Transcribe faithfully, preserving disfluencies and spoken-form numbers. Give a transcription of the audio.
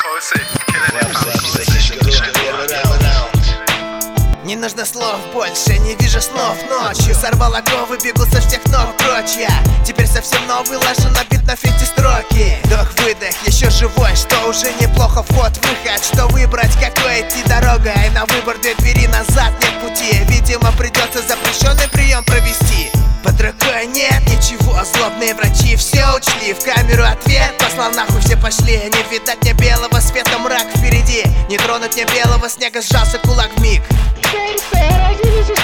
Не нужно слов больше, не вижу снов ночью. Сорвал оковы, бегу со всех ног прочь я. Теперь совсем новый, ложу на бит на фите строки. Вдох-выдох, еще живой, что уже неплохо. Вход-выход, что выбрать, какой идти дорогой. На выбор две двери, назад нет пути. Видимо, придется запрещенный прием провести. Под рукой нет ничего, злобные врачи все учли. В камеру ответ, послал нахуй, все пошли. Не видать мне белого света, мрак впереди. Не тронуть мне белого снега, сжался кулак вмиг. Say, say, I give you